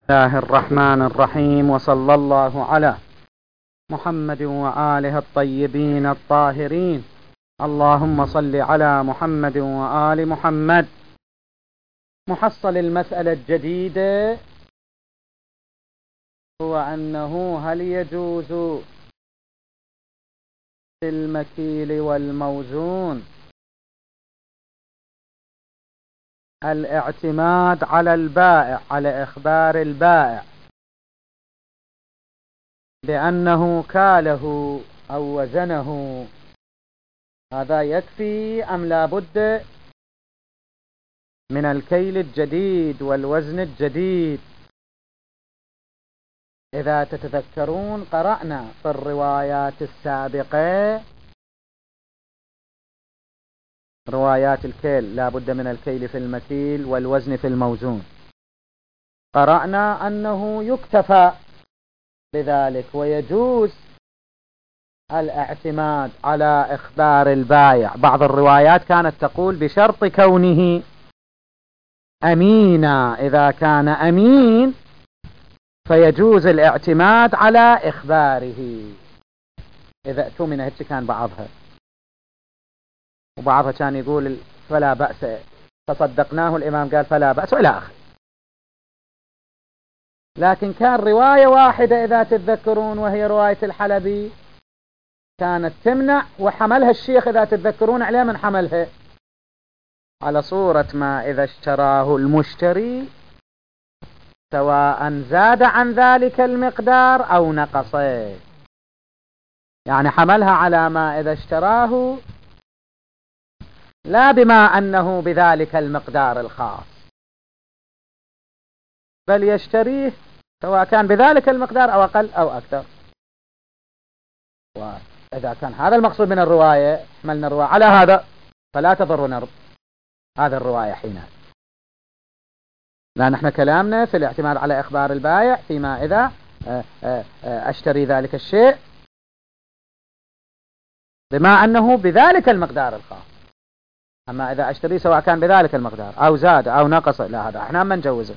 الله الرحمن الرحيم، وصلى الله على محمد وآله الطيبين الطاهرين. اللهم صل على محمد وآل محمد. محصل المسألة الجديدة هو أنه هل يجوز في المكيل والموزون الاعتماد على البائع، على إخبار البائع بأنه كاله أو وزنه؟ هذا يكفي أم لا بد من الكيل الجديد والوزن الجديد؟ إذا تتذكرون قرأنا في الروايات السابقة روايات الكيل، لا بد من الكيل في المكيل والوزن في الموزون. قرأنا أنه يكتفى بذلك ويجوز الاعتماد على إخبار البائع. بعض الروايات كانت تقول بشرط كونه أمينا، إذا كان أمين فيجوز الاعتماد على إخباره إذا اؤتمن. هيك كان بعضها، وبعضها كان يقول فلا بأس، فصدقناه الإمام قال فلا بأس إلى آخره. لكن كان رواية واحدة إذا تتذكرون، وهي رواية الحلبي، كانت تمنع، وحملها الشيخ إذا تتذكرون عليه من حملها على صورة ما إذا اشتراه المشتري سواء زاد عن ذلك المقدار أو نقصه. يعني حملها على ما إذا اشتراه لا بما أنه بذلك المقدار الخاص، بل يشتريه سواء كان بذلك المقدار أو أقل أو أكثر. وإذا كان هذا المقصود من الرواية، حملنا الرواية على هذا، فلا تضرنا هذا الرواية حينها. لأن احنا كلامنا في الاعتماد على إخبار البائع فيما إذا أشتري ذلك الشيء بما أنه بذلك المقدار الخاص. أما إذا أشتري سواء كان بذلك المقدار أو زاد أو نقص، لا، هذا احنا ما نجوزه.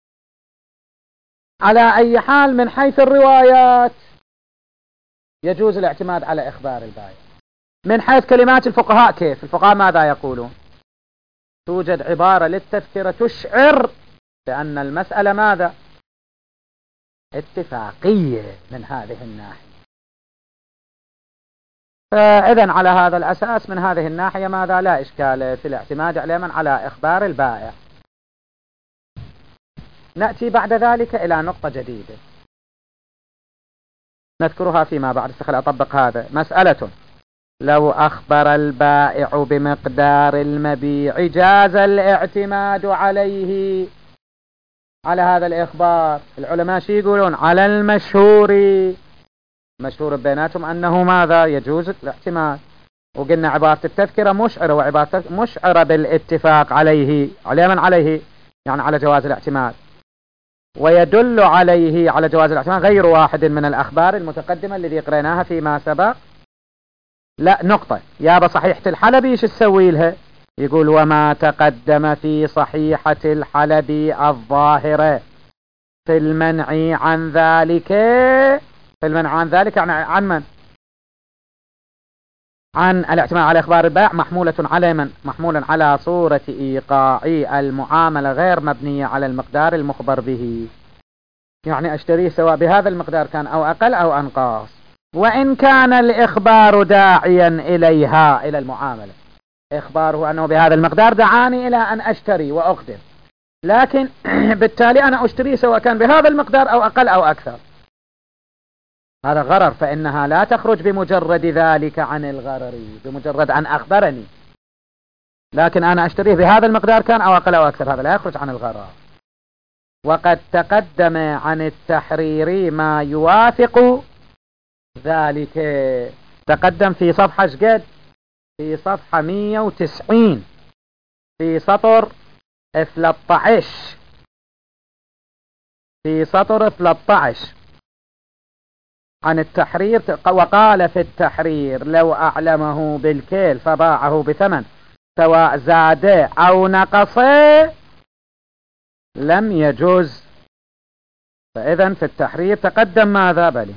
على أي حال من حيث الروايات يجوز الاعتماد على إخبار البائع. من حيث كلمات الفقهاء كيف؟ الفقهاء ماذا يقولون؟ توجد عبارة للتذكرة تشعر بأن المسألة ماذا؟ اتفاقية من هذه الناحية. فإذن على هذا الأساس من هذه الناحية ماذا؟ لا إشكال في الاعتماد عليهم على إخبار البائع. نأتي بعد ذلك إلى نقطة جديدة نذكرها فيما بعد. خل أطبق هذا. مسألة: لو أخبر البائع بمقدار المبيع جاز الاعتماد عليه، على هذا الإخبار. العلماء شو يقولون؟ على المشهور، مشهور بيناتهم أنه ماذا؟ يجوز الاعتماد. وقلنا عبارة التذكرة مشعرة، وعبارة مشعرة بالاتفاق عليه، على من عليه؟ يعني على جواز الاعتماد. ويدل عليه على جواز الاعتماد غير واحد من الأخبار المتقدمة الذي قرأناها فيما سبق. لا، نقطة. يابا صحيحة الحلبي شو تسوي لها؟ يقول: وما تقدم في صحيحة الحلبي الظاهرة في المنع عن ذلك. في المنع عن ذلك يعني عن من؟ عن الاعتماد على إخبار البائع محمولة على من؟ محمولا على صورة إيقاع المعاملة غير مبنية على المقدار المخبر به. يعني أشتريه سواء بهذا المقدار كان أو أقل أو أنقاص، وإن كان الإخبار داعيا إليها، إلى المعاملة. إخباره أنه بهذا المقدار دعاني إلى أن أشتري وأقدم، لكن بالتالي أنا أشتريه سواء كان بهذا المقدار أو أقل أو أكثر. هذا غرر، فإنها لا تخرج بمجرد ذلك عن الغرر، بمجرد أن أخبرني، لكن أنا أشتريه بهذا المقدار كان أو أقل أو أكثر، هذا لا يخرج عن الغرر. وقد تقدم عن التحرير ما يوافق ذلك. تقدم في صفحة شقد؟ في صفحة 190 في سطر 13. في سطر 13 عن التحرير. وقال في التحرير: لو أعلمه بالكيل فباعه بثمن سواء زاد أو نقص لم يجوز فإذا في التحرير تقدم ماذا؟ بلي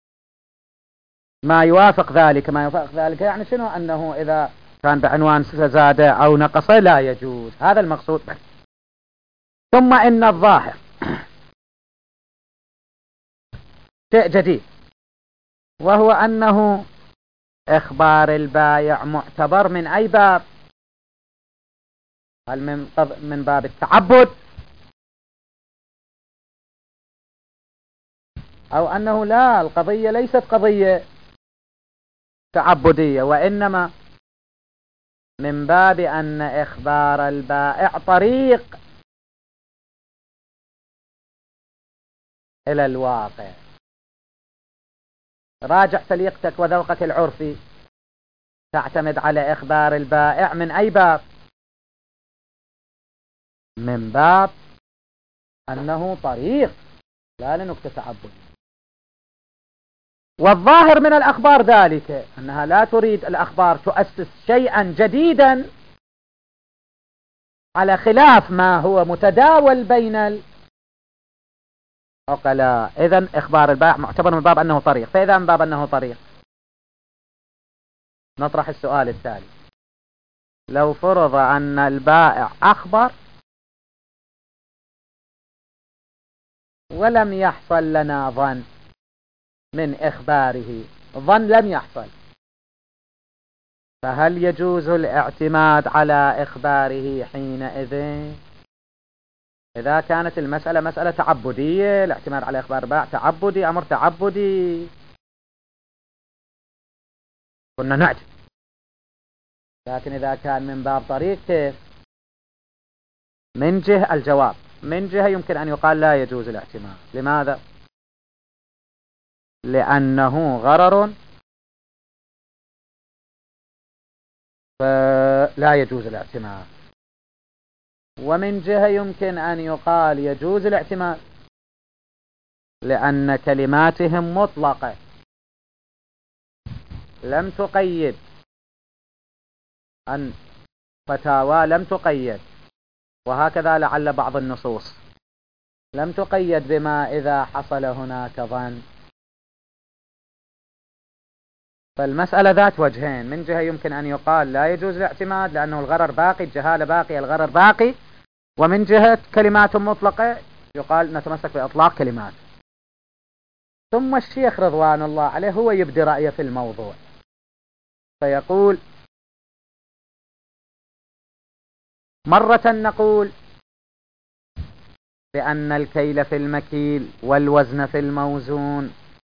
ما يوافق ذلك. ما يوافق ذلك يعني شنو؟ أنه إذا كان بعنوان زاد أو نقص لا يجوز، هذا المقصود بلي. ثم إن الظاهر شيء جديد، وهو أنه إخبار البائع معتبر من أي باب؟ هل من باب التعبد، أو أنه لا، القضية ليست قضية تعبدية، وإنما من باب أن إخبار البائع طريق إلى الواقع. راجع سليقتك وذوقك العرفي، تعتمد على إخبار البائع من أي باب؟ من باب أنه طريق، لا لنكتة تعبد. والظاهر من الأخبار ذلك أنها لا تريد الأخبار تؤسس شيئا جديدا على خلاف ما هو متداول بين العقلاء. إذن إخبار البائع معتبر من باب أنه طريق. فإذا من باب أنه طريق، نطرح السؤال التالي: لو فرض أن البائع أخبر ولم يحصل لنا ظن من إخباره، ظن لم يحصل، فهل يجوز الاعتماد على إخباره حينئذ؟ إذا كانت المسألة مسألة تعبدية، الاعتماد على إخبار البائع تعبدي، أمر تعبدي، كنا نعتمد. لكن إذا كان من باب طريق كيف؟ من جهة الجواب، من جهة يمكن أن يقال لا يجوز الاعتماد. لماذا؟ لأنه غرر، فلا يجوز الاعتماد. ومن جهة يمكن أن يقال يجوز الاعتماد، لأن كلماتهم مطلقة لم تقيد، أن فتاوى لم تقيد، وهكذا لعل بعض النصوص لم تقيد بما إذا حصل هناك ظن. فالمسألة ذات وجهين: من جهة يمكن أن يقال لا يجوز الاعتماد لأنه الغرر باقي، الجهالة باقي، الغرر باقي، ومن جهة كلمات مطلقة يقال نتمسك بإطلاق كلمات. ثم الشيخ رضوان الله عليه هو يبدي رأيه في الموضوع، فيقول: مرة نقول بأن الكيل في المكيل والوزن في الموزون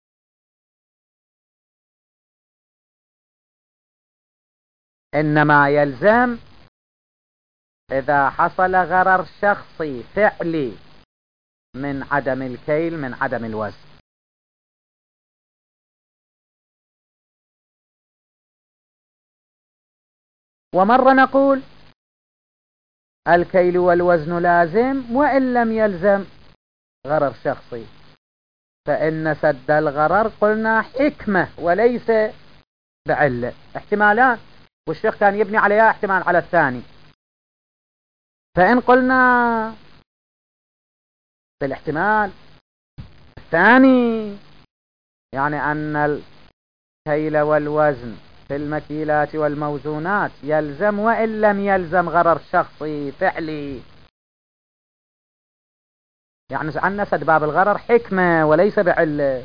إنما يلزم إذا حصل غرر شخصي فعلي من عدم الكيل، من عدم الوزن. ومرة نقول الكيل والوزن لازم وإن لم يلزم غرر شخصي، فإن سد الغرر قلنا حكمة وليس بعلة. احتمالان، والشيخ كان يبني عليها احتمال على الثاني. فإن قلنا بالاحتمال الثاني يعني أن الكيل والوزن في المكيلات والموزونات يلزم وإن لم يلزم غرر شخصي فعلي، يعني أن سد باب الغرر حكمة وليس بعلة.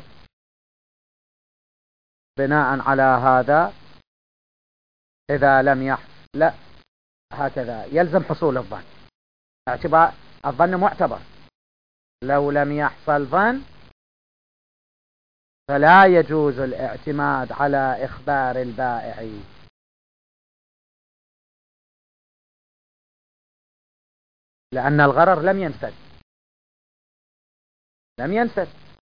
بناء على هذا إذا لم يحصل، لا، هكذا يلزم حصول الظن، اعتبار الظن معتبر. لو لم يحصل ظن فلا يجوز الاعتماد على إخبار البائع، لأن الغرر لم ينسد، لم ينسد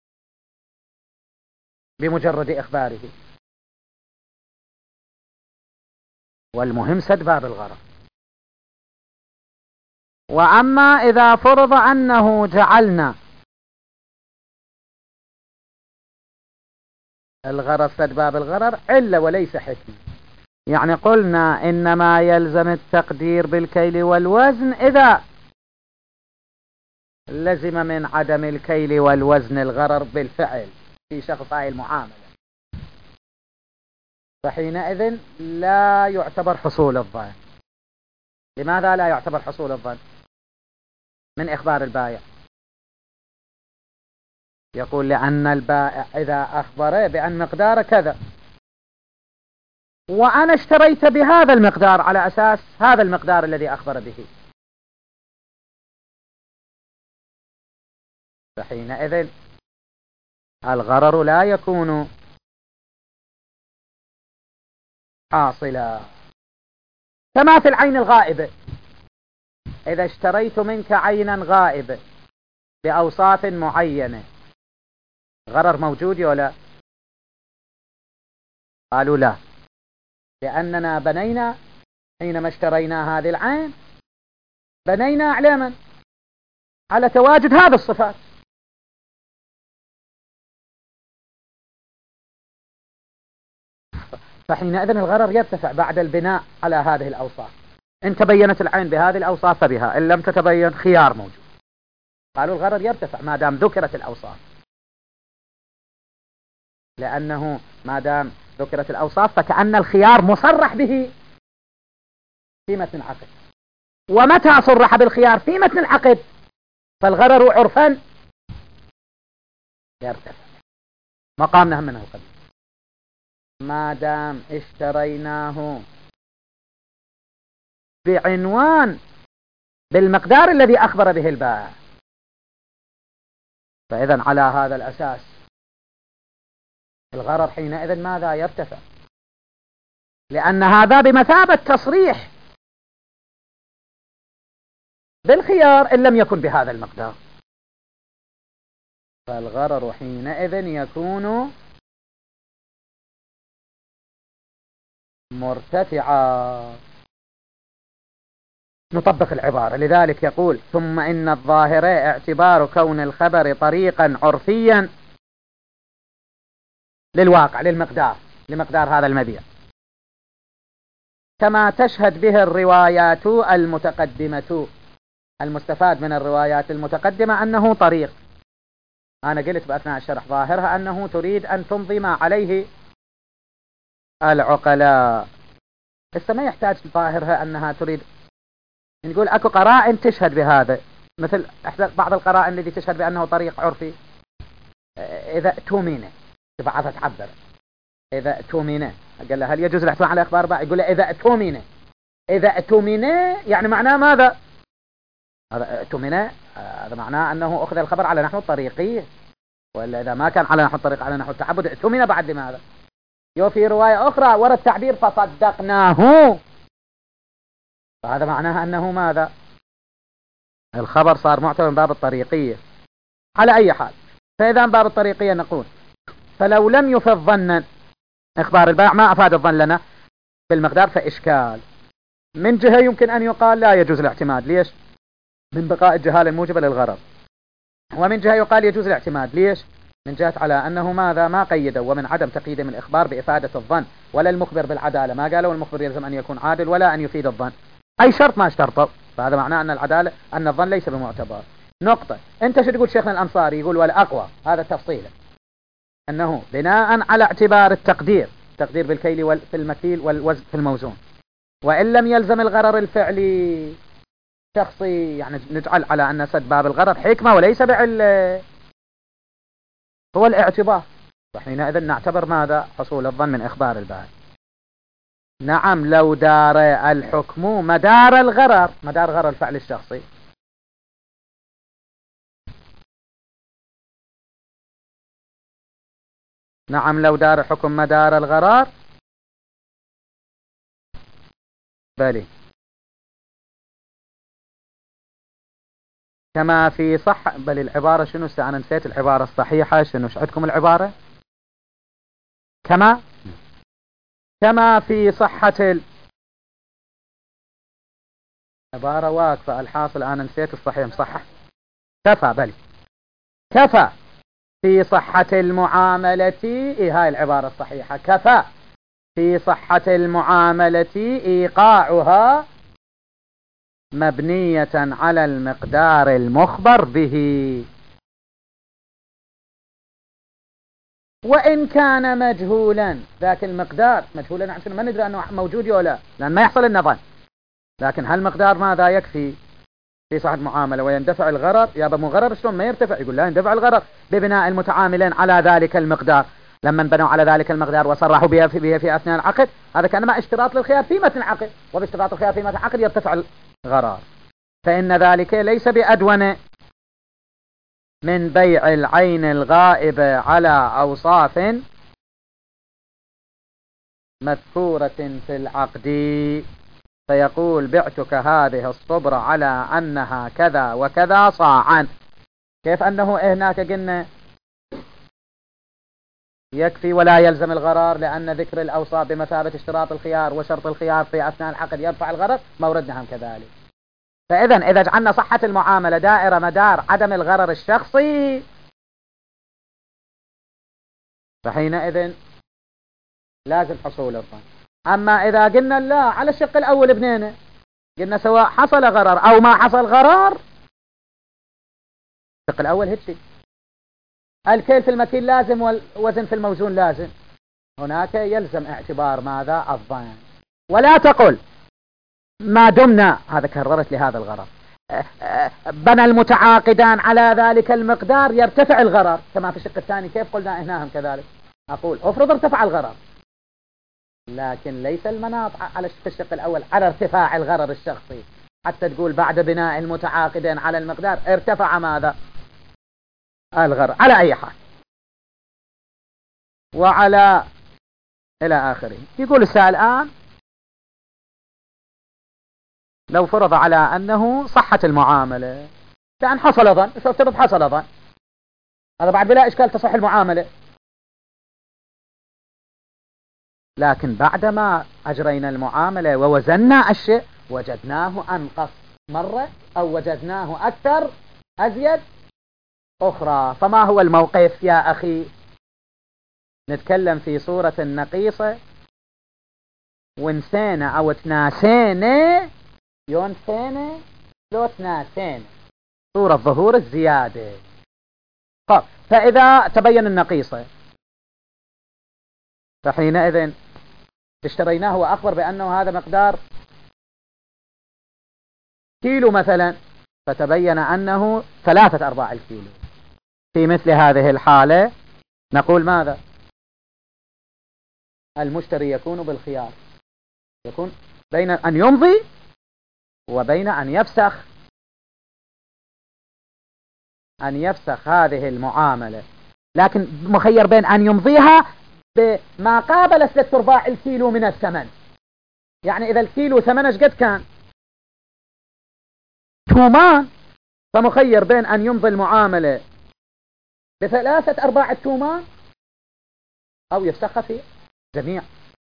بمجرد إخباره، والمهم سد باب الغرر. وأما إذا فرض أنه جعلنا الغرر سد باب الغرر علة وليس حكمة، يعني قلنا إنما يلزم التقدير بالكيل والوزن إذا لزم من عدم الكيل والوزن الغرر بالفعل في شخص هاي المعاملة، فحينئذ لا يعتبر حصول الظن. لماذا لا يعتبر حصول الظن من إخبار البائع؟ يقول لأن البائع إذا أخبر بأن مقدار كذا وأنا اشتريت بهذا المقدار على أساس هذا المقدار الذي أخبر به، فحينئذ الغرر لا يكون حاصلا. كما في العين الغائبة، إذا اشتريت منك عينا غائبة بأوصاف معينة، غرر موجود ولا؟ قالوا لا، لأننا بنينا حينما اشترينا هذه العين بنينا علما على تواجد هذه الصفات، فحينئذ الغرر يرتفع بعد البناء على هذه الأوصاف. إن تبينت العين بهذه الأوصاف فبها، إن لم تتبين خيار موجود. قالوا الغرر يرتفع ما دام ذكرت الأوصاف، لأنه ما دام ذكرت الأوصاف فكأن الخيار مصرح به في متن العقد، ومتى صرح بالخيار في متن العقد فالغرر عرفا يرتفع. مقامنا هم منه قبل، ما دام اشتريناه بعنوان بالمقدار الذي أخبر به البائع، فإذا على هذا الأساس الغرر حينئذ ماذا يرتفع، لأن هذا بمثابة تصريح بالخيار إن لم يكن بهذا المقدار، فالغرر حينئذ يكون مرتفعا. نطبق العبارة، لذلك يقول ثم إن الظاهر اعتبار كون الخبر طريقا عرفيا للواقع لمقدار هذا المبيع، كما تشهد به الروايات المتقدمة. المستفاد من الروايات المتقدمة أنه طريق. أنا قلت بأثناء الشرح ظاهرها أنه تريد أن تمضي ما عليه العقلاء، بس ما يحتاج ظاهرها أنها تريد، نقول أكو قرائن تشهد بهذا، مثل بعض القرائن التي تشهد بأنه طريق عرفي. إذا اؤتمن، بعضها تعبر إذا اؤتمن، قال له هل يجوز الاعتماد على إخبار بائع؟ يقول له إذا اؤتمن. إذا اؤتمن يعني معناه ماذا؟ هذا اؤتمن هذا معناه أنه أخذ الخبر على نحو الطريقية، وإلا إذا ما كان على نحو الطريق على نحو التعبد اؤتمن بعد لماذا؟ في رواية أخرى ورد تعبير فصدقناه، فهذا معناه أنه ماذا؟ الخبر صار معتبر من باب الطريقية. على أي حال، فإذا من باب الطريقية نقول فلو لم يفض ظنا إخبار البائع ما أفاد الظن لنا بالمقدار فإشكال. من جهة يمكن أن يقال لا يجوز الاعتماد، ليش؟ من بقاء الجهالة الموجبة للغرر. ومن جهة يقال يجوز الاعتماد، ليش؟ من جهة على أنه ماذا؟ ما قيده، ومن عدم تقييدهم الإخبار بإفادة الظن ولا المخبر بالعدالة، ما قالوا المخبر يلزم أن يكون عادل ولا أن يفيد الظن، أي شرط ما اشترطه، فهذا معناه أن العدالة أن الظن ليس بمعتبر. نقطة. أنت شو تقول شيخنا الأنصاري؟ يقول والأقوى هذا تفصيله أنه بناء على اعتبار التقدير بالكيل في المكيل والوزن في الموزون، وإن لم يلزم الغرر الفعلي شخصي، يعني نجعل على أن سد باب الغرر حكمة وليس بعلة، هو الاعتبار، وحينئذ نعتبر ماذا؟ حصول الظن من إخبار البائع. نعم لو دار الحكم مدار غرر الفعل الشخصي، نعم لو دار حكم مدار الغرار بلي، كما في صح بل العبارة شنو؟ أنا نسيت العبارة الصحيحة شنو؟ عندكم العبارة كما في صحة عبارة واقفة، الحاصل أنا نسيت الصحيح مصحح. كفى بلي كفى في صحة المعاملة، هاي العبارة الصحيحة، كفى في صحة المعاملة إيقاعها مبنية على المقدار المخبر به، وإن كان مجهولا. ذاك المقدار مجهولا عشان ما ندري أنه موجود ولا لا، لأن ما يحصل النظر. لكن هالمقدار ماذا يكفي في صحة معاملة ويندفع الغرر؟ يا مو غرر شلون ما يرتفع؟ يقول لا، يندفع الغرر ببناء المتعاملين على ذلك المقدار. لما بنوا على ذلك المقدار وصرحوا به في أثناء العقد، هذا كانما اشتراط للخيار في متن العقد، وباشتراط الخيار في متن العقد يرتفع الغرر. فإن ذلك ليس بأدون من بيع العين الغائبة على أوصاف مذكورة في العقد، فيقول بعتك هذه الصبرة على أنها كذا وكذا صاعا. كيف أنه هناك قلنا يكفي ولا يلزم الغرار، لأن ذكر الأوصاف بمثابة اشتراط الخيار وشرط الخيار في أثناء العقد يرفع الغرر، موردنا هم كذلك. إذا جعلنا صحة المعاملة دائرة مدار عدم الغرر الشخصي، فحينئذ لازم حصول الظن. أما إذا قلنا لا، على الشق الأول بنينا قلنا سواء حصل غرر أو ما حصل غرر، الشق الأول هيك الكيل في المكيل لازم والوزن في الموزون لازم، هناك يلزم اعتبار ماذا؟ الظن. ولا تقل ما دمنا، هذا كررت لهذا الغرر، بنى المتعاقدان على ذلك المقدار يرتفع الغرر كما في الشق الثاني. كيف قلنا هناهم كذلك؟ أقول افرض ارتفع الغرر، لكن ليس المناط على الشق الأول على ارتفاع الغرر الشخصي، حتى تقول بعد بناء المتعاقدين على المقدار ارتفع ماذا؟ الغرر. على أي حال وعلى إلى آخره. يقول السائل الآن لو فرض على أنه صحت المعاملة، لأن حصل ظن، افترض حصل ظن، هذا بعد بلا إشكال تصح المعاملة، لكن بعدما أجرينا المعاملة ووزنا الشيء وجدناه أنقص مرة أو وجدناه أكثر أزيد أخرى، فما هو الموقف يا أخي؟ نتكلم في صورة نقيصة ونسينا أو تناسينا، ينسينا لو تناسينا صورة ظهور الزيادة. طب فإذا تبين النقيصة، فحينئذ اشتريناه وأخبر بأنه هذا مقدار كيلو مثلا، فتبين أنه 3/4 الكيلو. في مثل هذه الحالة نقول ماذا؟ المشتري يكون بالخيار، يكون بين أن يمضي وبين أن يفسخ، أن يفسخ هذه المعاملة، لكن مخير بين أن يمضيها بما قابل 3/4 الكيلو من الثمن. يعني إذا الكيلو ثمنه ايش قد كان؟ 2 فمخير بين أن يمضي المعاملة ب3/4 التومان أو يفسخها في جميع،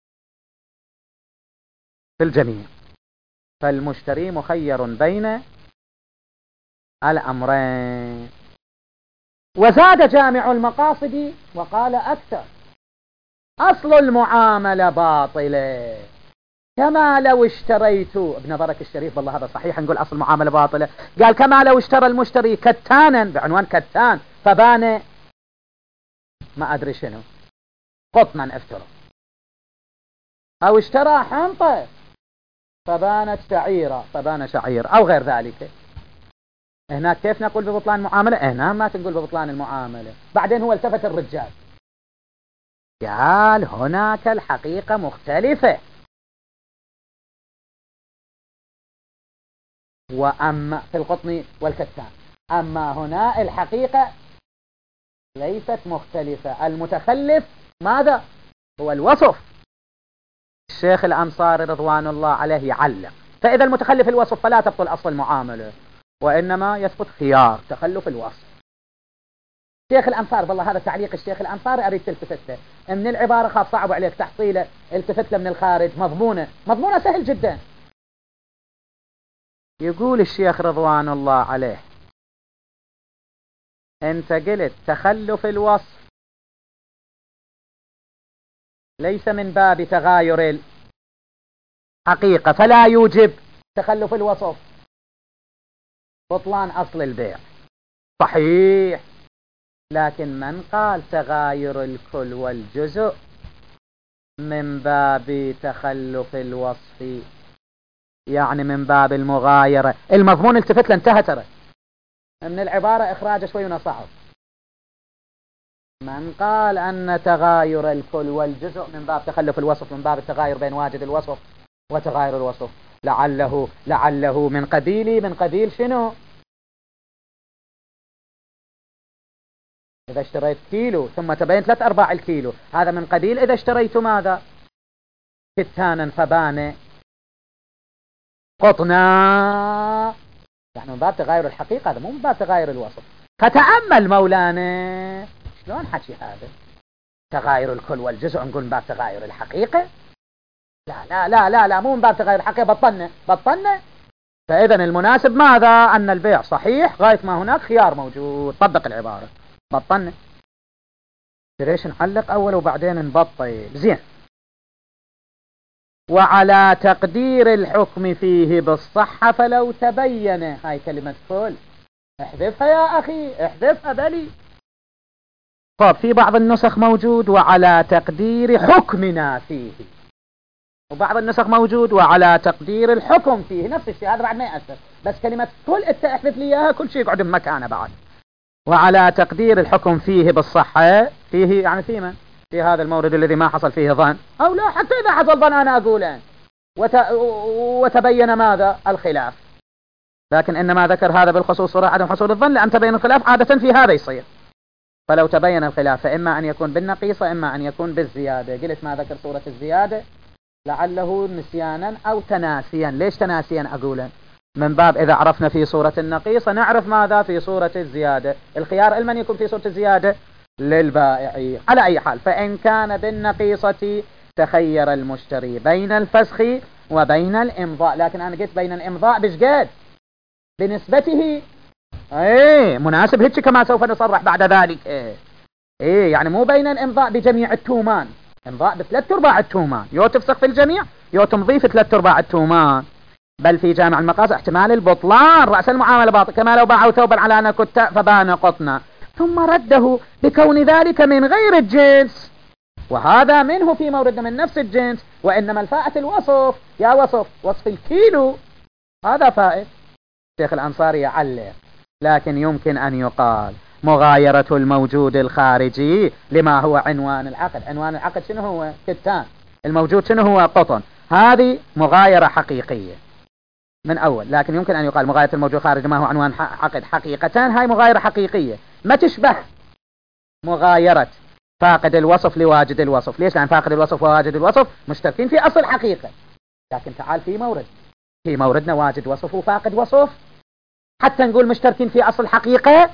في الجميع. فالمشتري مخير بين الأمرين. وزاد جامع المقاصد وقال أكثر: أصل المعاملة باطلة كما لو اشتريت. ابن برك الشريف والله هذا صحيح، نقول أصل المعاملة باطلة. قال كما لو اشترى المشتري كتانا بعنوان كتان فبان ما أدري شنو قطنا افترض، أو اشترى حنطة فبانت شعيرة فبان شعير أو غير ذلك. هناك كيف نقول ببطلان المعاملة؟ هنا ما تنقول ببطلان المعاملة. بعدين هو التفت الرجال قال هناك الحقيقة مختلفة، وأما في القطن والكتان، أما هنا الحقيقة ليست مختلفة. المتخلف ماذا؟ هو الوصف. الشيخ الأنصاري رضوان الله عليه يعلق: فإذا المتخلف الوصف فلا تبطل أصل المعاملة، وإنما يثبت خيار تخلف الوصف. الشيخ الأنصاري والله هذا تعليق الشيخ الأنصاري، أريد تلتفت له من العبارة، خاف صعب عليك تحصيله، التفت له من الخارج. مضمونة سهل جدا. يقول الشيخ رضوان الله عليه: انت قلت تخلف الوصف ليس من باب تغاير الحقيقة فلا يوجب تخلف الوصف، بطلان أصل البيع صحيح، لكن من قال تغاير الكل والجزء من باب تخلف الوصف، يعني من باب المغايرة. المضمون التفت لانتهى ترى من العبارة إخراج شوي ونصعب. من قال أن تغاير الكل والجزء من باب تخلف الوصف، من باب التغاير بين واجد الوصف وتغاير الوصف، لعله من قبيل شنو؟ إذا اشتريت كيلو ثم تبين 3/4 الكيلو، هذا من قبيل إذا اشتريت ماذا؟ كتانا فبان قطنا، يعني من باب تغاير الحقيقة، هذا مو من باب تغاير الوصف. فتأمل مولانا شلون حكي هذا؟ تغاير الكل والجزء نقول من باب تغاير الحقيقة؟ لا لا لا لا لا، مو من باب تغاير الحقيقة، بطلنا. فإذا المناسب ماذا؟ أن البيع صحيح غاية ما هناك خيار موجود. طبق العبارة. بطلنا. ليش نعلق أول وبعدين نبطل؟ زين. وعلى تقدير الحكم فيه بالصحة فلو تبين، هاي كلمة كل احذفها يا أخي، احذفها بلي. طب في بعض النسخ موجود وعلى تقدير حكمنا فيه، وبعض النسخ موجود وعلى تقدير الحكم فيه، نفس الشيء. هذا بعد ما يأثر، بس كلمة كل انت احذف لي اياها، كل شيء يقعد بمكانه بعد. وعلى تقدير الحكم فيه بالصحة، فيه يعني في من؟ في هذا المورد الذي ما حصل فيه ظن، أو لا حتى إذا حصل ظن أنا أقول وتبين ماذا؟ الخلاف. لكن إنما ذكر هذا بالخصوص صورة عدم حصول الظن، لأن تبين الخلاف عادة في هذا يصير. فلو تبين الخلاف فإما أن يكون بالنقيصة إما أن يكون بالزيادة. قلت ما ذكر صورة الزيادة لعله نسيانا أو تناسيا. ليش تناسيا أقولا؟ من باب إذا عرفنا في صورة النقيصة نعرف ماذا في صورة الزيادة. الخيار المن يكون في صورة الزيادة للبائع. على أي حال، فإن كان بالنقيصة تخير المشتري بين الفسخ وبين الإمضاء. لكن أنا قلت بين الإمضاء بشقد بنسبته، مناسب هيك كما سوف نصرح بعد ذلك. يعني مو بين الإمضاء بجميع التومان، إمضاء ب3/4 التومان، يو تفسخ في الجميع يو تمضي في 3/4 التومان. بل في جامع المقاصد احتمال البطلان، رأس المعاملة باطل، كما لو باعوا ثوبا على أن كتاء فبان قطنا، ثم رده بكون ذلك من غير الجنس، وهذا منه في موردنا من نفس الجنس، وإنما الفائت الوصف. يا وصف الكيلو هذا فائت. شيخ الأنصاري يعلق، لكن يمكن أن يقال مغايرة الموجود الخارجي لما هو عنوان العقد. عنوان العقد شنو هو؟ كتان. الموجود شنو هو؟ قطن. هذه مغايرة حقيقية من أول. لكن يمكن أن يقال مغايرة الموجود خارج ما هو عنوان عقد حقيقة، هاي مغايرة حقيقية ما تشبه مغايرة فاقد الوصف لواجد الوصف. ليش؟ لأن فاقد الوصف وواجد الوصف مشتركين في أصل حقيقة. لكن تعال في موردنا واجد وصف وفاقد وصف، حتى نقول مشتركين في أصل حقيقة؟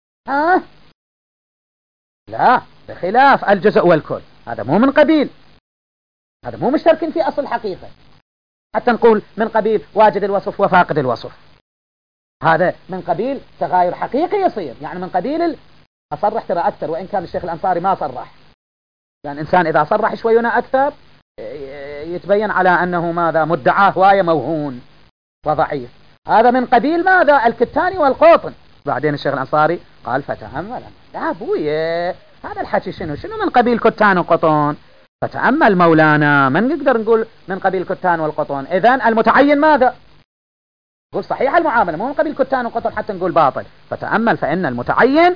لا، بخلاف الجزء والكل، هذا مو من قبيل، هذا مو مشتركين في أصل حقيقة حتى نقول من قبيل واجد الوصف وفاقد الوصف. هذا من قبيل تغاير حقيقي يصير، يعني من قبيل أصرح ترى أكثر، وإن كان الشيخ الأنصاري ما صرح. يعني إنسان إذا صرح شوينا أكثر يتبين على أنه ماذا؟ مدعاه هواية موهون وضعيف. هذا من قبيل ماذا؟ الكتاني والقطن. بعدين الشيخ الأنصاري قال فتأمل. لا أبويا، هذا الحكي شنو من قبيل كتان وقطن؟ فتأمل مولانا، من نقدر نقول من قبيل كتان والقطن؟ إذن المتعين ماذا؟ نقول صحيح المعاملة، مو من قبيل كتان وقطن حتى نقول باطل. فتأمل، فإن المتعين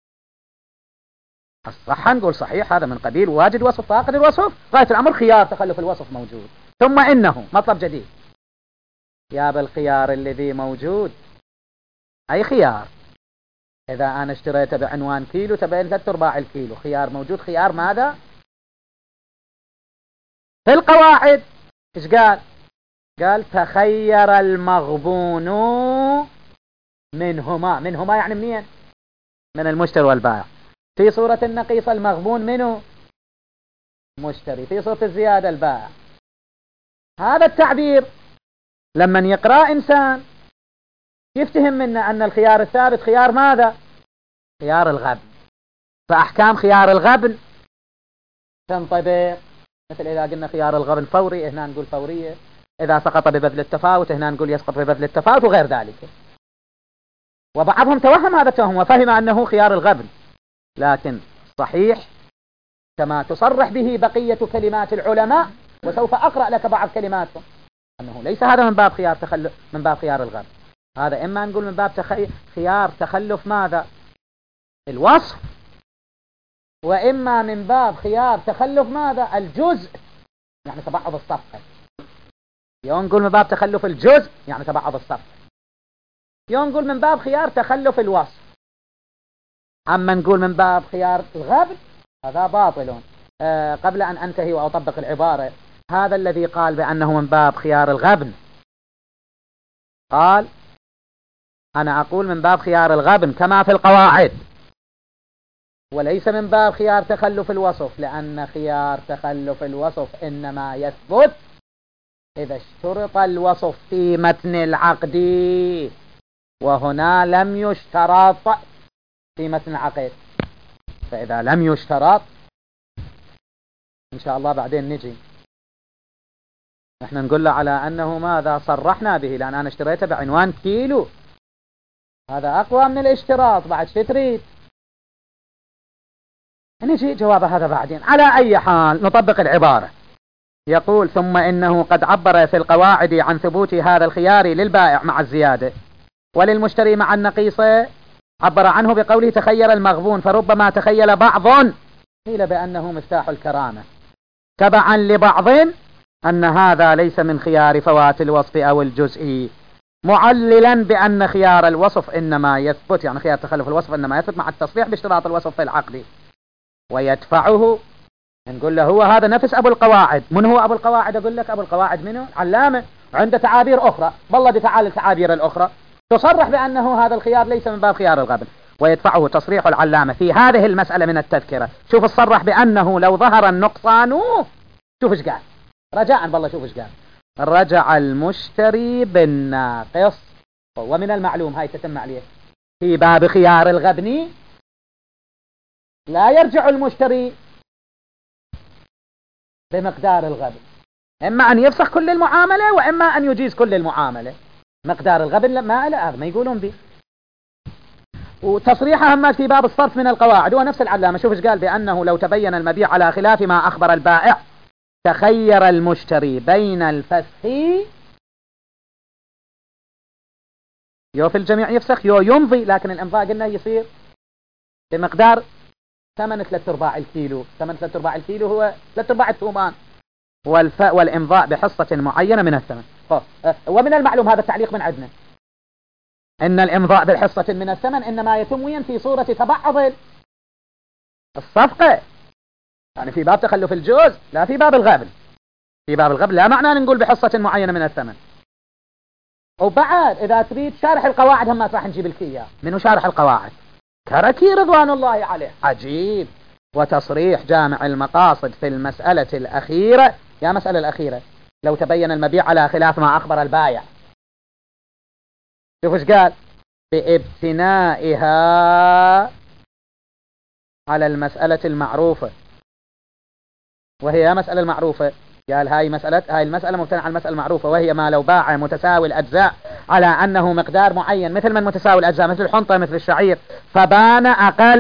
الصح نقول صحيح، هذا من قبيل واجد وصف فاقد الوصف. غاية الأمر خيار تخلف الوصف موجود. ثم إنه مطلب جديد، يا بالخيار الذي موجود، أي خيار؟ إذا أنا اشتريته بعنوان كيلو تبين 3/4 الكيلو، خيار موجود. خيار ماذا؟ في القواعد إيش قال؟ قال تخير المغبون منهما يعني منين؟ من المشتري والبائع. في صورة النقيصة المغبون منه؟ مشتري. في صورة الزيادة البائع. هذا التعبير لما يقرأ إنسان يفتهم منا أن الخيار الثابت خيار ماذا؟ خيار الغبن. فأحكام خيار الغبن تنطبق، مثل إذا قلنا خيار الغبن فوري، هنا نقول فورية. إذا سقط ببذل التفاوت هنا نقول يسقط ببذل التفاوت، وغير ذلك. وبعضهم توهم هذا التوهم وفهم أنه خيار الغبن، لكن صحيح كما تصرح به بقية كلمات العلماء، وسوف أقرأ لك بعض كلماتهم، أنه ليس هذا من باب خيار الغبن. هذا إما نقول من باب خيار تخلف ماذا؟ الوصف، وإما من باب خيار تخلف ماذا؟ الجزء، يعني تبعض الصفقة. يوم نقول من باب تخلف الجزء يعني تبعض الصفقة، يوم نقول من باب خيار تخلف الوصف. أما نقول من باب خيار الغبن هذا باطل. قبل أن أنتهي وأطبق العبارة، هذا الذي قال بأنه من باب خيار الغبن قال أنا أقول من باب خيار الغبن كما في القواعد، وليس من باب خيار تخلف الوصف، لأن خيار تخلف الوصف إنما يثبت إذا اشترط الوصف في متن العقد، وهنا لم يشترط في متن العقد. فإذا لم يشترط إن شاء الله بعدين نجي نحن نقول له على أنه ماذا صرحنا به، لأن أنا اشتريته بعنوان كيلو، هذا أقوى من الاشتراط، بعد شو تريد؟ نجي جواب هذا بعدين. على أي حال نطبق العبارة. يقول ثم إنه قد عبر في القواعد عن ثبوت هذا الخيار للبائع مع الزيادة، وللمشتري مع النقيصة عبر عنه بقوله تخير المغبون، فربما تخيل بعض قيل بأنه مفتاح الكرامة، تبعا لبعض أن هذا ليس من خيار فوات الوصف أو الجزء، معللا بأن خيار الوصف إنما يثبت، يعني خيار تخلف الوصف إنما يثبت مع التصريح باشتراط الوصف في العقد، ويدفعه. نقول له هو هذا نفس أبو القواعد. من هو أبو القواعد؟ أقول لك أبو القواعد منه علامة، عنده تعابير أخرى، والله دي تعال التعابير الأخرى تصرح بأنه هذا الخيار ليس من باب خيار الغبن، ويدفعه تصريح العلامة في هذه المسألة من التذكرة. شوف الصرح بأنه لو ظهر النقصان، شوف ايش قال رجاء بالله، شوف ايش قال: رجع المشتري بالناقص. ومن المعلوم هاي تتم عليه في باب خيار الغبن لا يرجع المشتري بمقدار الغبن، إما أن يفسخ كل المعاملة وإما أن يجيز كل المعاملة. مقدار الغبن ما له ما يقولون به. وتصريحها هم في باب الصرف من القواعد هو نفس العلامة. شوف ايش قال: بأنه لو تبين المبيع على خلاف ما أخبر البائع تخير المشتري بين الفسخ، يو في الجميع يفسخ يو يمضي، لكن الإمضاء قلنا يصير بمقدار ثمن 3/4 الكيلو. ثمن 3/4 الكيلو هو 3/4 الثومان، والإمضاء بحصة معينة من الثمن. ومن المعلوم هذا التعليق من عندنا إن الإمضاء بالحصة من الثمن إنما يتم وين؟ في صورة تبعض الصفقة، يعني في باب تخلف الجوز لا في باب الغبن. في باب الغبن لا معنى نقول بحصة معينة من الثمن. وبعد إذا تريد شارح القواعد هم راح نجيب لك إياه. منو شارح القواعد؟ كركي رضوان الله عليه. عجيب. وتصريح جامع المقاصد في المسألة الأخيرة، يا مسألة الأخيرة: لو تبين المبيع على خلاف ما أخبر البائع. شوف ايش قال: بابتنائها على المسألة المعروفة. وهي مسألة المعروفة، قال هاي المسألة مبتنى على المسألة المعروفة، وهي ما لو باع متساوي الأجزاء على أنه مقدار معين، مثل من متساوي الأجزاء مثل الحنطة مثل الشعير، فبان أقل.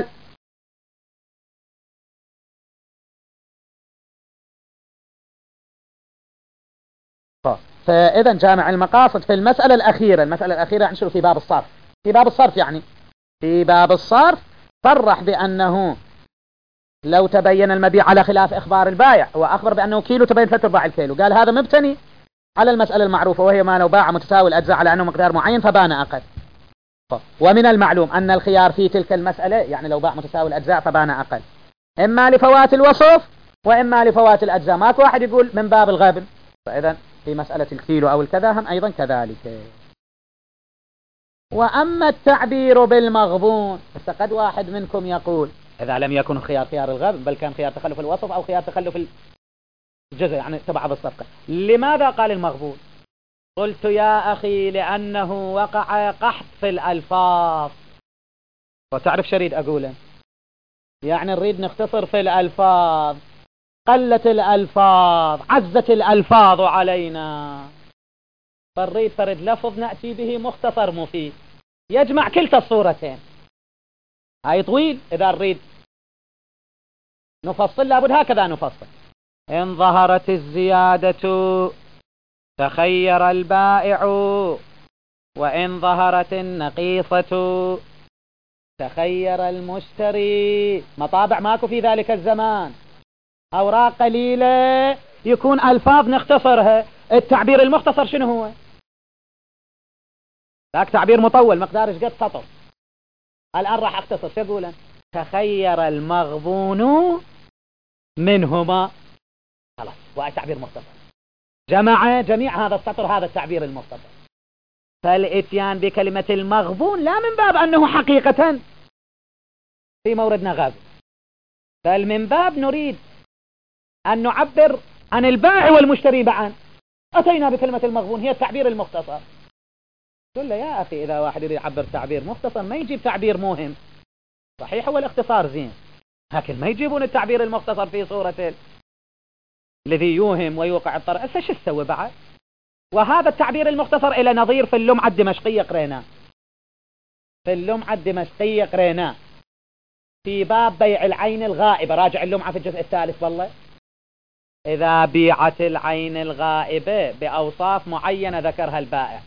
فإذا جامع المقاصد في المسألة الأخيرة عنشر في باب الصرف. في باب الصرف يعني في باب الصرف صرح بأنه لو تبين المبيع على خلاف إخبار البائع وأخبر بأنه كيلو تبين 3/4 الكيلو، قال هذا مبتني على المسألة المعروفة، وهي ما لو باع متساوي الأجزاء على أنه مقدار معين فبان أقل. ومن المعلوم أن الخيار في تلك المسألة، يعني لو باع متساوي الأجزاء فبان أقل، إما لفوات الوصف وإما لفوات الأجزاء. ماكو واحد يقول من باب الغبن. فإذا في مسألة الكيلو أو الكذا هم أيضا كذلك. وأما التعبير بالمغبون، فقد واحد منكم يقول إذا لم يكن خيار الغبن بل كان خيار تخلف الوصف أو خيار تخلف الجزء يعني تبع الصفقة، لماذا قال المغبون؟ قلت يا أخي لأنه وقع قحط في الألفاظ. وتعرف شريد أقوله، يعني نريد نختصر في الألفاظ، قلت الألفاظ، عزت الألفاظ علينا، فنريد فرد لفظ نأتي به مختصر مفيد. يجمع كلتا الصورتين. هاي طويل، إذا نريد نفصل لابد هكذا نفصل. إن ظهرت الزيادة تخير البائع، وإن ظهرت النقيصة تخير المشتري. مطابع ماكو في ذلك الزمان، أوراق قليلة، يكون ألفاظ نختصرها. التعبير المختصر شنو هو؟ ذاك تعبير مطول مقدار ايش قد سطر. الآن راح أختصر. شو أقول؟ تخير المغبون منهما. خلاص، وهي تعبير مختصر، جمع جميع هذا السطر هذا التعبير المختصر. فالاتيان بكلمة المغبون لا من باب أنه حقيقة في موردنا غاب، بل من باب نريد أن نعبر عن البائع والمشتري معا. أتينا بكلمة المغبون هي التعبير المختصر. قل له يا أخي، إذا واحد يريد يعبر تعبير مختصر ما يجيب تعبير موهم. صحيح هو الاختصار زين، لكن ما يجيبون التعبير المختصر في صورة الذي يوهم ويوقع الطرف. هسه شو تسوي بعد؟ وهذا التعبير المختصر إلى نظير في اللمعة الدمشقية قريناه. في اللمعة الدمشقية قريناه في باب بيع العين الغائبة. راجع اللمعة في الجزء الثالث. والله إذا بيعت العين الغائبة بأوصاف معينة ذكرها البائع،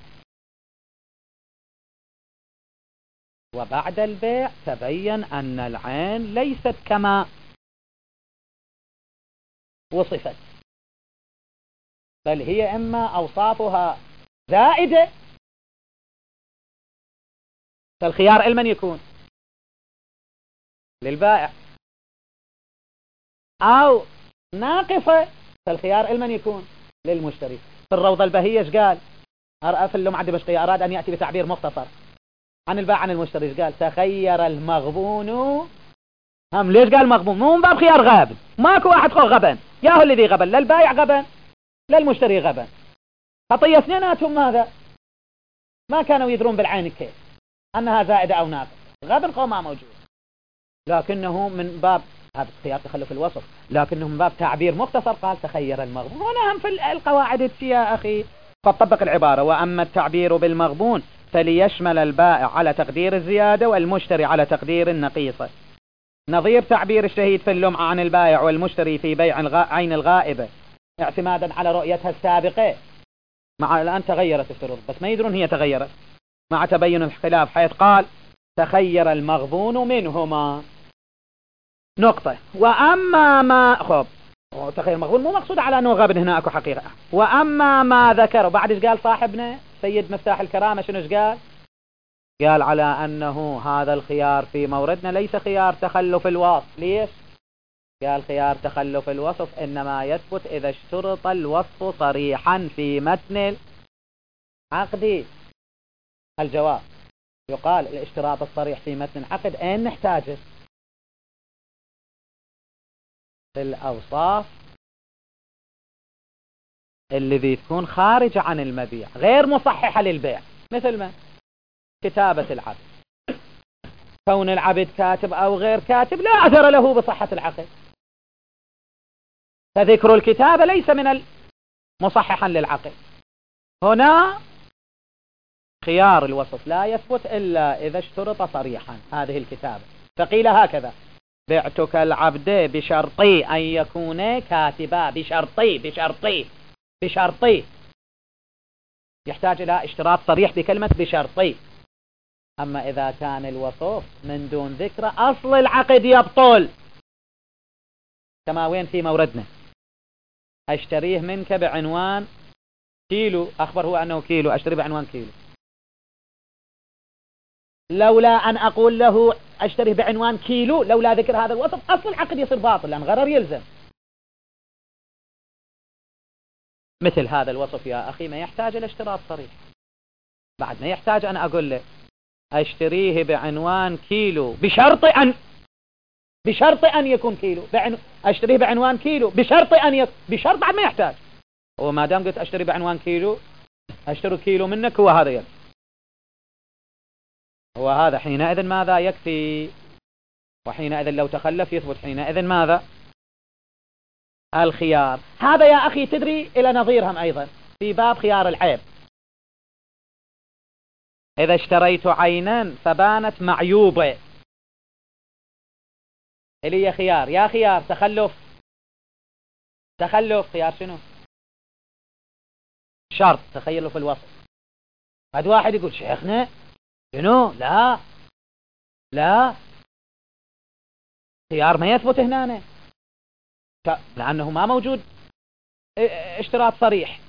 وبعد البيع تبين أن العين ليست كما وصفت، بل هي إما أوصافها زائدة، فالخيار لمن يكون؟ للبائع. أو ناقصة، فالخيار لمن يكون؟ للمشتري. في الروضة البهية ايش قال؟ في اللمعة الدمشقية أراد أن يأتي بتعبير مختصر عن البائع عن المشتري. ايش قال؟ تخير المغبون. هم ليش قال مغبون؟ مو من باب خيار غابن، ماكو واحد خو غبن، ياهو الذي غبن، لا البائع غبن لا المشتري غبن. خطية اثنيناتهم ماذا؟ ما كانوا يدرون بالعين كيف أنها زائدة أو ناقصة. غبن قوم ما موجود، لكنه من باب هذا خيار تخلف الوصف، لكنه من باب تعبير مختصر قال تخير المغبون. هنا هم في القواعد يا أخي. فطبق العبارة: وأما التعبير بالمغبون فليشمل البائع على تقدير الزيادة والمشتري على تقدير النقيصة، نظير تعبير الشهيد في اللمعة عن البائع والمشتري في بيع عين الغائبة اعتمادا على رؤيتها السابقة. مع الآن تغيرت الشروط بس ما يدرون هي تغيرت مع تبين الخلاف، حيث قال تخير المغبون منهما. نقطة. وأما ما تخير المغبون مو مقصود على أنه غابن، هنا أكو حقيقة. وأما ما ذكر بعد ايش قال صاحبنا سيد مفتاح الكرامة؟ شنو ايش قال؟ قال على أنه هذا الخيار في موردنا ليس خيار تخلف الوصف. ليش؟ قال خيار تخلف الوصف إنما يثبت إذا اشترط الوصف صريحا في متن العقد. الجواب: يقال الاشتراط الصريح في متن العقد أين نحتاجه؟ في الأوصاف الذي تكون خارجة عن المبيع غير مصححة للبيع، مثل ما كتابة العبد، كون العبد كاتب أو غير كاتب لا أثر له بصحة العقد، فذكر الكتابة ليس من مصححا للعقد. هنا خيار الوصف لا يثبت إلا إذا اشترط صريحا هذه الكتابة. فقيل هكذا: بعتك العبد بشرطي أن يكون كاتبا. بشرطي يحتاج إلى اشتراط صريح بكلمة بشرطي. أما إذا كان الوصف من دون ذكر أصل العقد يبطل، كما وين في موردنا أشتريه منك بعنوان كيلو، أخبر هو أنه كيلو، أشتري بعنوان كيلو، لولا أن أقول له أشتريه بعنوان كيلو، لولا ذكر هذا الوصف أصل العقد يصير باطل لأن غرر يلزم. مثل هذا الوصف يا أخي ما يحتاج إلى اشتراط صريح، بعد ما يحتاج أن أقول له أشتريه بعنوان كيلو بشرط أن يكون كيلو، أشتريه بعنوان كيلو بشرط بعد ما يحتاج. وما دام قلت أشتري بعنوان كيلو، أشتري كيلو منك، هو هذا يكفي. هو هذا حينئذ ماذا يكفي؟ وحينئذ لو تخلف يثبت حينئذ ماذا؟ الخيار. هذا يا أخي تدري إلى نظيرهم أيضا في باب خيار العيب. إذا اشتريت عينا فبانت معيوبة، إلي خيار، يا خيار تخلف خيار شنو؟ شرط تخيلوا في الوصف. قد واحد يقول شيخنا شنو؟ لا خيار ما يثبت هنا لأنه ما موجود اشتراط صريح.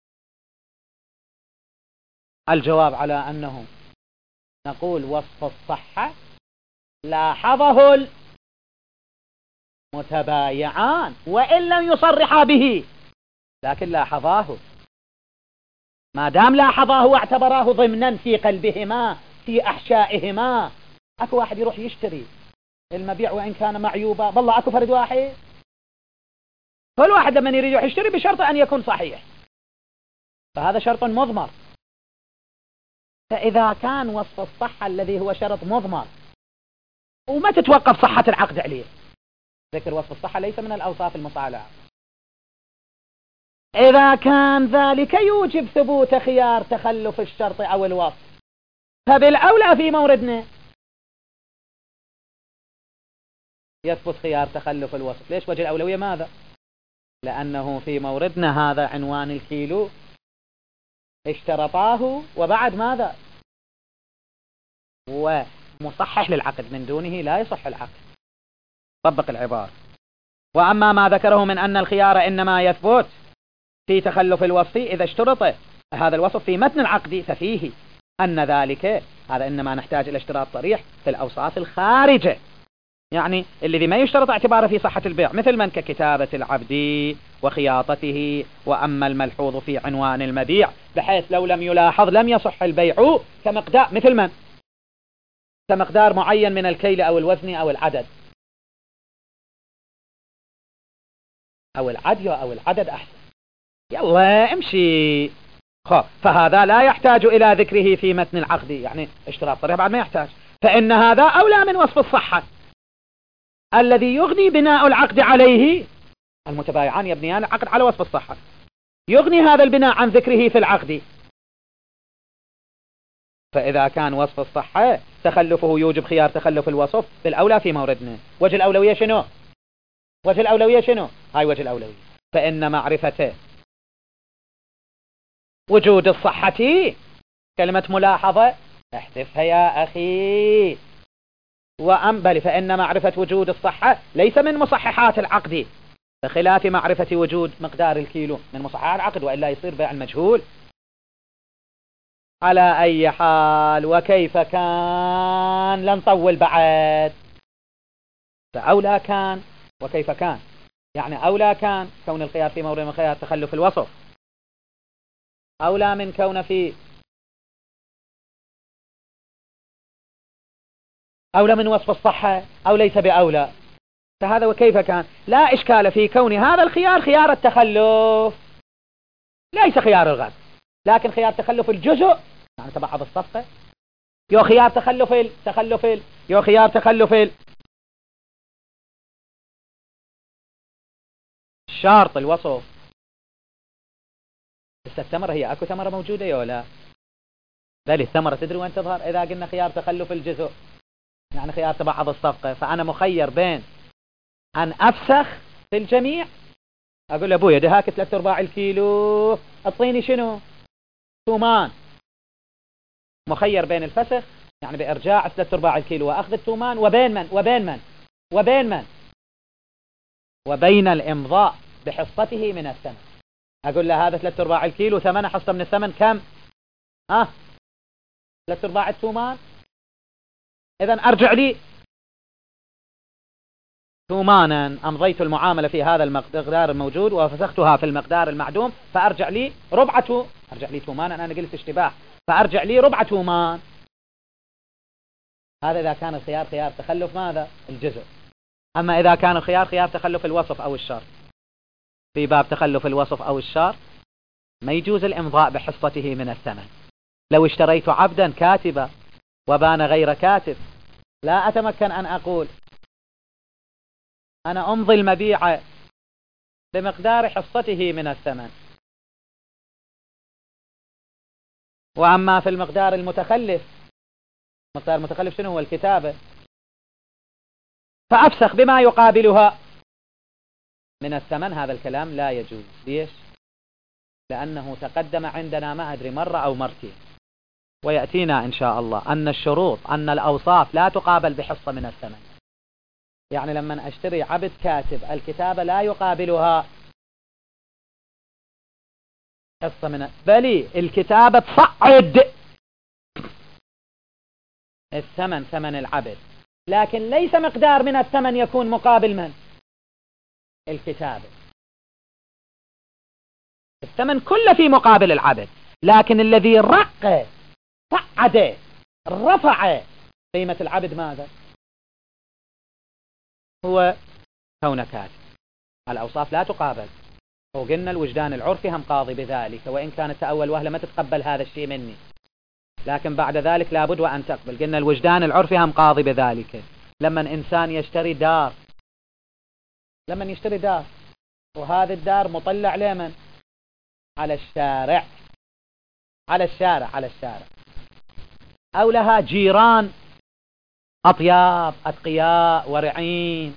الجواب على أنه نقول وصف الصحة لاحظه المتبايعان وإن لم يصرحا به، لكن لاحظاه. ما دام لاحظاه واعتبراه ضمنا في قلبهما في أحشائهما. أكو واحد يروح يشتري المبيع وإن كان معيوبا، بالله أكو فرد واحد، كل واحد لما يريد يشتري بشرط أن يكون صحيح، فهذا شرط مضمر. فإذا كان وصف الصحة الذي هو شرط مضمر وما تتوقف صحة العقد عليه، ذكر وصف الصحة ليس من الأوصاف المصالحة. إذا كان ذلك يوجب ثبوت خيار تخلف الشرط أو الوصف، فبالأولى في موردنا يثبت خيار تخلف الوصف. ليش وجه الأولوية؟ ماذا؟ لأنه في موردنا هذا عنوان الكيلو اشترطاه وبعد ماذا؟ ومصحح للعقد، من دونه لا يصح العقد. طبق العبارة. وأما ما ذكره من أن الخيار إنما يثبت في تخلف الوصف إذا اشترط هذا الوصف في متن العقد، ففيه أن ذلك هذا إنما نحتاج إلى اشتراط صريح في الأوصاف الخارجة، يعني الذي ما يشترط اعتباره في صحة البيع، مثل من ككتابة العبد وخياطته. وأما الملحوظ في عنوان المبيع بحيث لو لم يلاحظ لم يصح البيع، كمقدار مثل من كمقدار معين من الكيل أو الوزن أو العدد أو العدد أحسن، يلا امشي. فهذا لا يحتاج إلى ذكره في متن العقد، يعني اشتراط صريح بعد ما يحتاج، فإن هذا أولى من وصف الصحة الذي يغني بناء العقد عليه. المتبايعان يبنيان العقد على وصف الصحة، يغني هذا البناء عن ذكره في العقد. فإذا كان وصف الصحة تخلفه يوجب خيار تخلف الوصف، بالأولى في موردنا. وجه الأولوية شنو؟ هاي وجه الأولوية. فإن معرفة وجود الصحة، كلمة ملاحظة احذفها يا أخي، بل فإن معرفة وجود الصحة ليس من مصححات العقد، بخلاف معرفة وجود مقدار الكيلو من مصححات العقد، وإلا يصير بيع المجهول. على أي حال وكيف كان، لن نطول بعد. فأولى كان وكيف كان، يعني أولى كان كون الخيار في مورد من خيار تخلف الوصف أولى من كون في أولى من وصف الصحة، أو ليس بأولى. فهذا وكيف كان لا إشكال في كون هذا الخيار خيار التخلف ليس خيار الغد، لكن خيار تخلف الجزء، يعني تبعض الصفقة، يو خيار تخلف شرط الوصف. بس الثمرة هي أكو ثمرة موجودة يا ولا؟ بل الثمرة تدري وين تظهر؟ إذا قلنا خيار تخلف الجزء يعني خيار تبعض الصفقة، فأنا مخير بين أن أفسخ في الجميع، أقول لأبويا دهاك 3/4 الكيلو أعطيني شنو؟ تومان. مخير بين الفسخ يعني بإرجاع 3/4 الكيلو وأخذ التومان، وبين الإمضاء بحصته من الثمن. أقول له هذا 3/4 الكيلو ثمنه حصة من الثمن كم؟ 3/4 التومان. إذن أرجع لي تومانا، أمضيت المعاملة في هذا المقدار الموجود وفسختها في المقدار المعدوم، فأرجع لي أرجع لي تومانا، أنا قلت اشتباه، فأرجع لي ربع تومان. هذا إذا كان الخيار خيار تخلف ماذا؟ الجزء. أما إذا كان الخيار خيار تخلف الوصف أو الشرط، في باب تخلف الوصف أو الشرط ما يجوز الإمضاء بحصته من الثمن. لو اشتريت عبدا كاتبا وبان غير كاتب، لا أتمكن أن أقول أنا أمضي المبيع بمقدار حصته من الثمن. وأما في المقدار المتخلف، المقدار المتخلف شنو هو؟ الكتابة، فأفسخ بما يقابلها من الثمن، هذا الكلام لا يجوز. ليش؟ لأنه تقدم عندنا ما أدري مرة أو مرتين، ويأتينا إن شاء الله أن الشروط أن الأوصاف لا تقابل بحصة من الثمن. يعني لما أشتري عبد كاتب، الكتابة لا يقابلها حصة من بل الكتابة تصعد الثمن، ثمن العبد، لكن ليس مقدار من الثمن يكون مقابل من؟ الكتابة. الثمن كله في مقابل العبد، لكن الذي رق صعد رفع قيمة العبد ماذا؟ هو كون كاتب. الأوصاف لا تقابل، وقلنا الوجدان العرفي هم قاضي بذلك، وإن كانت أول وهلة ما تتقبل هذا الشيء مني، لكن بعد ذلك لابد وأن تقبل. قلنا الوجدان العرفي هم قاضي بذلك. لما إنسان يشتري دار، لما يشتري دار وهذا الدار مطلع لمن؟ على الشارع، على الشارع، على الشارع، أو لها جيران أطياب أتقياء ورعين،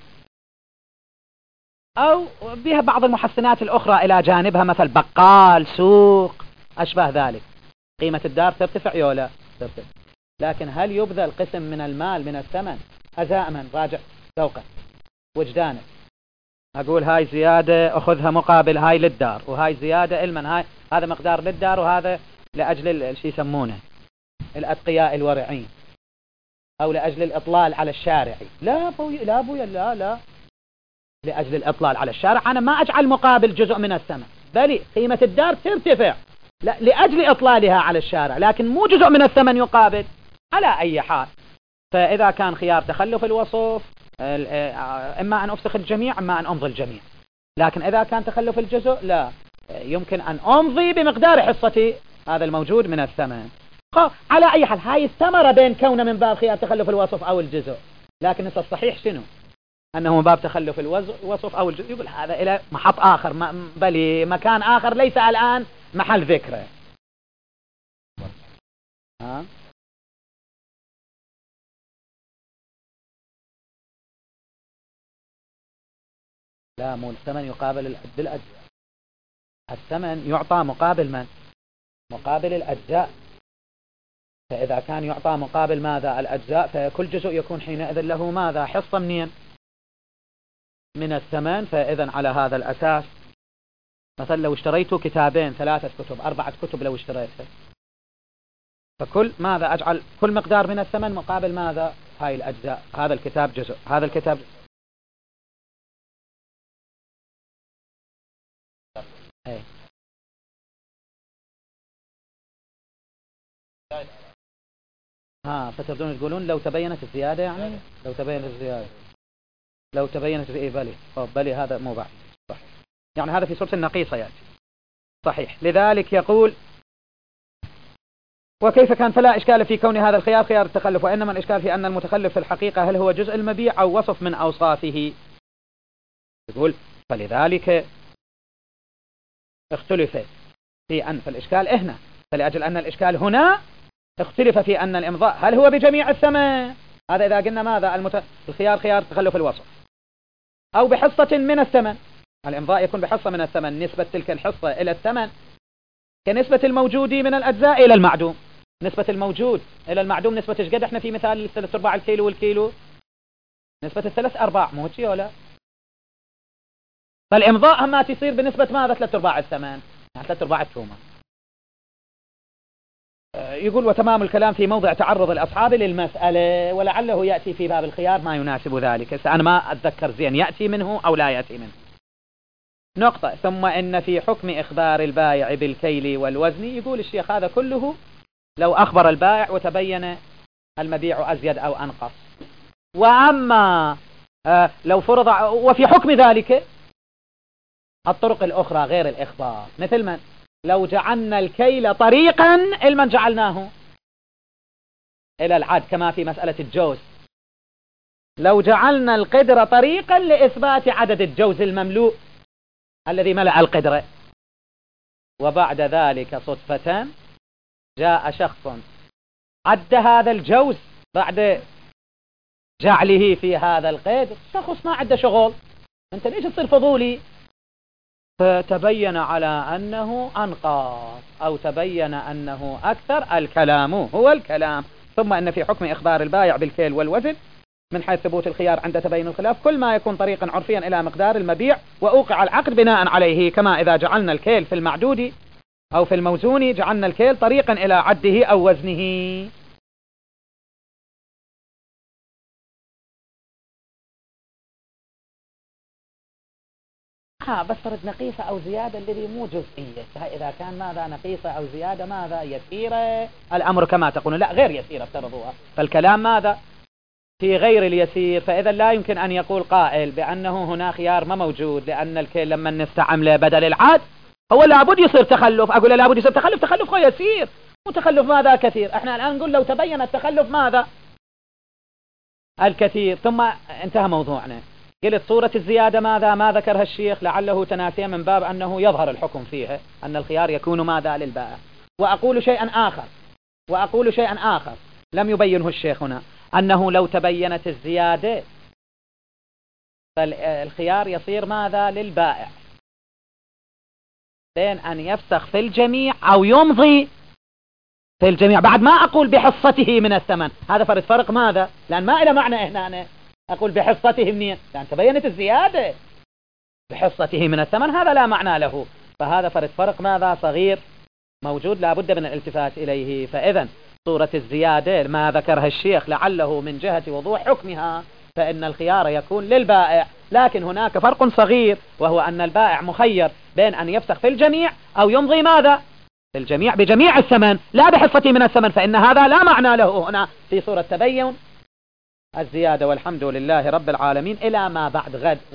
أو بها بعض المحسنات الأخرى إلى جانبها، مثل بقال، سوق، أشبه ذلك، قيمة الدار ترتفع يولا ترتفع. لكن هل يبذل قسم من المال من الثمن أزاء من؟ راجع ذوقه وجدانه، أقول هاي زيادة أخذها مقابل هاي للدار، وهاي زيادة المن، هاي هذا مقدار للدار وهذا لأجل الشيء يسمونه الأتقياء الورعين، أو لأجل الإطلال على الشارعي. لا بوي، لا بوي، لا لا، لأجل الإطلال على الشارع أنا ما أجعل مقابل جزء من الثمن، بل قيمة الدار ترتفع لا لأجل إطلالها على الشارع، لكن مو جزء من الثمن يقابل على أي حال. فإذا كان خيار تخلف الوصف، إما أن أفسخ الجميع إما أن أمضي الجميع، لكن إذا كان تخلف الجزء لا، يمكن أن أمضي بمقدار حصتي هذا الموجود من الثمن. على أي حال هاي الثمرة بين كونه من باب خيار تخلف الوصف أو الجزء، لكن الصحيح شنو؟ أنه من باب تخلف الوصف أو الجزء. يقول هذا إلى محط آخر، بل مكان آخر ليس الآن محل ذكره. ها؟ لا، مو الثمن يقابل بالأجزاء، الثمن يعطى مقابل من؟ مقابل الأجزاء. فإذا كان يعطى مقابل ماذا؟ الأجزاء، فكل جزء يكون حينئذ له ماذا؟ حصة منين؟ من الثمن. فإذا على هذا الأساس مثلا لو اشتريت كتابين، 3 كتب، 4 كتب لو اشتريتها، فكل ماذا أجعل؟ كل مقدار من الثمن مقابل ماذا؟ هاي الأجزاء، هذا الكتاب جزء، هذا الكتاب جزء. ايه. فتردون تقولون لو تبينت الزيادة، يعني لو تبينت الزيادة، لو تبينت في بالي، بالي هذا مو بعد صح، يعني هذا في صورة النقيصة يأتي صحيح. لذلك يقول وكيف كان فلا إشكال في كون هذا الخيار خيار التخلف، وإنما الإشكال في أن المتخلف في الحقيقة هل هو جزء المبيع أو وصف من أوصافه. يقول فلذلك اختلف في أن، فالإشكال هنا، فلأجل أن الإشكال هنا اختلف في أن الإمضاء هل هو بجميع الثمن، هذا إذا قلنا ماذا الخيار خيار تخلف الوصف، أو بحصة من الثمن. الإمضاء يكون بحصة من الثمن، نسبة تلك الحصة إلى الثمن كنسبة الموجود من الأجزاء إلى المعدوم. نسبة الموجود إلى المعدوم نسبة إيش قد؟ إحنا في مثال 3/4 الكيلو والكيلو نسبة 3/4، مو هيك ولا؟ فالإمضاء هم تصير بنسبة ماذا؟ 3/4 الثمن، يعني 3/4 الثومة. يقول وتمام الكلام في موضع تعرض الأصحاب للمسألة، ولعله يأتي في باب الخيار ما يناسب ذلك، أنا ما أتذكر زين يأتي منه أو لا يأتي منه. نقطة. ثم إن في حكم إخبار البائع بالكيل والوزن، يقول الشيخ هذا كله لو أخبر البائع وتبين المبيع أزيد أو أنقص. وأما لو فرض، وفي حكم ذلك الطرق الأخرى غير الإخبار، مثل من؟ لو جعلنا الكيل طريقا المن جعلناه إلى العد، كما في مسألة الجوز، لو جعلنا القدر طريقا لإثبات عدد الجوز المملوء الذي ملأ القدر، وبعد ذلك صدفة جاء شخص عد هذا الجوز بعد جعله في هذا القيد، شخص ما عنده شغل، انت ليش تصير فضولي؟ فتبين على أنه أنقص أو تبين أنه أكثر، الكلام هو الكلام. ثم أن في حكم إخبار البائع بالكيل والوزن من حيث ثبوت الخيار عند تبين الخلاف كل ما يكون طريقا عرفيا إلى مقدار المبيع وأوقع العقد بناء عليه، كما إذا جعلنا الكيل في المعدود أو في الموزون جعلنا الكيل طريقا إلى عده أو وزنه. بس فرد نقيصة أو زيادة الذي مو جزئية، إذا كان ماذا نقيصة أو زيادة ماذا يسيرة، الأمر كما تقول لا غير يسيرة افترضوها، فالكلام ماذا في غير اليسير. فإذا لا يمكن أن يقول قائل بأنه هنا خيار ما موجود، لأن الكيل لما نستعمله بدل العاد هو لابد يصير تخلف. أقول لابد يصير تخلف، تخلف هو يسير، متخلف ماذا كثير. احنا الآن نقول لو تبين التخلف ماذا الكثير. ثم انتهى موضوعنا. قلت صورة الزيادة ماذا ما ذكرها الشيخ لعله تناسيا من باب أنه يظهر الحكم فيها أن الخيار يكون ماذا للبائع. وأقول شيئا آخر لم يبينه الشيخ هنا، أنه لو تبينت الزيادة فالخيار يصير ماذا للبائع بين أن يفسخ في الجميع أو يمضي في الجميع. بعد ما أقول بحصته من الثمن، هذا فرق ماذا، لأن ما إلى معنى هنا أنا أقول بحصته منين، لأن تبينت الزيادة بحصته من الثمن هذا لا معنى له. فهذا فرق ماذا صغير موجود لا بد من الالتفات إليه. فإذا صورة الزيادة ما ذكرها الشيخ لعله من جهة وضوح حكمها فإن الخيار يكون للبائع، لكن هناك فرق صغير وهو أن البائع مخير بين أن يفسخ في الجميع أو يمضي ماذا في الجميع بجميع الثمن لا بحصته من الثمن، فإن هذا لا معنى له هنا في صورة تبين الزيادة. والحمد لله رب العالمين. إلى ما بعد غد.